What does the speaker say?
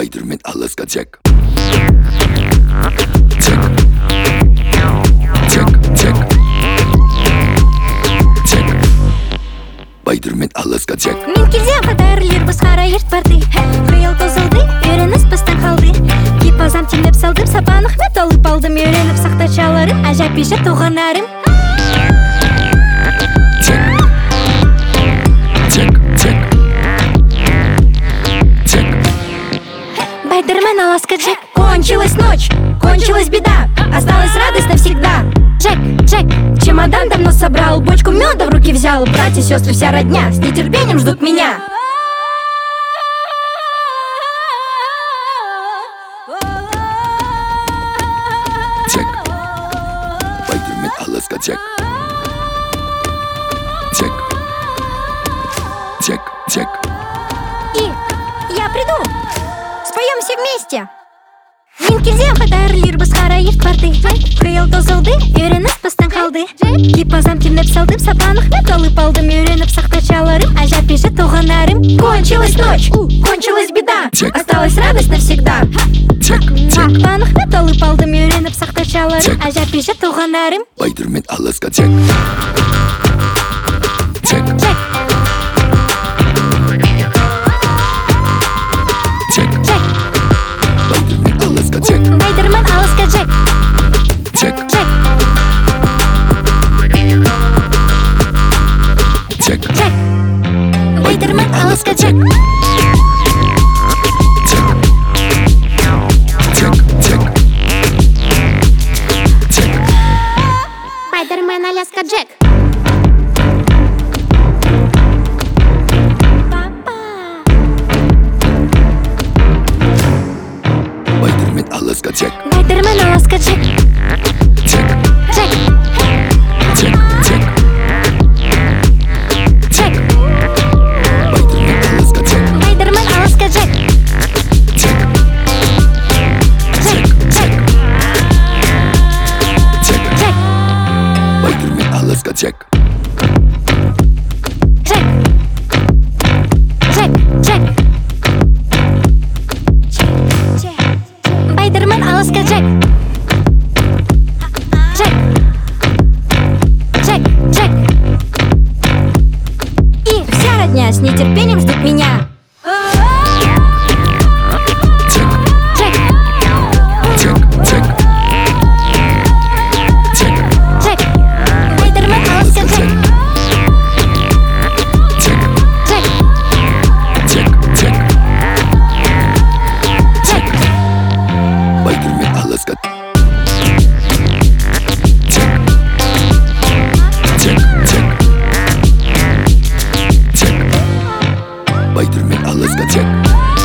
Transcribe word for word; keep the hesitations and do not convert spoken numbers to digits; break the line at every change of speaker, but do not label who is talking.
Spider-Man Alaska Jack. Jack. Jack. Jack. Jack. Spider-Man Alaska Jack.
Мен келсем қатарлар біз қара ерт барды. Қиыл тозылды, үйреніс бастан қалды. Кипазам теңдеп салдым, сапан ахмет алып алдым. Үйреніп сақтачаларым, ажап бешіп туғанарым.
Jack. Jack. Jack. Jack.
Спайдермен Alaska Jack. Кончилась ночь, кончилась беда, осталась радость навсегда. Джек, Джек, чемодан давно собрал, бочку меда в руки взял. Братья, сестры, вся родня с нетерпением ждут меня.
Jack. Spider-Man Alaska Jack. Jack. Jack. Jack.
И я приду, споем все вместе. Мен келсем қатарлар біз қара ерт барды. Қиыл тозылды, үйреніп бастан қалды. Кипазам теңдеп салдым, сапан ахмет алып алдым. Үйреніп сақтачаларым, ажап бешіп туғанарым. Кончилась ночь, кончилась беда,
Jack.
осталась радость навсегда.
Jack. Jack.
Сапан ахмет алып алдым. Үйреніп сақтачаларым, ажап бешіп туғанарым.
Spider-Man Alaska Jack. Jack.
Джек,
Jack.
Джек,
Spider-Man Alaska Jack.
Спайдермен Alaska Jack.
Jack.
Джек,
Jack.
Джек, Спайдермен Alaska Jack.
Jack. Jack. Jack. Jack.
Спайдермен Alaska Jack.
Spider-Man Alaska Jack.
Спайдермен Alaska Jack.
Jack.
Джек,
Jack. Jack.
Джек,
Spider-Man Alaska Jack.
Спайдермен Alaska Jack.
Jack.
Джек,
Jack. Jack.
Джек,
Spider-Man Alaska Jack.
Джек, Джек, Джек. Спайдермен Alaska Jack. Джек, Джек, Джек. И вся родня с нетерпением ждут меня.
Jack.
Джек,
Jack. Jack. Jack.
Джек, Спайдермен Alaska Jack.
Jack.
Джек,
Jack. Jack.
Джек,
Spider-Man Alaska. Jack. Jack. Jack. Jack. Spider-Man Alaska Jack.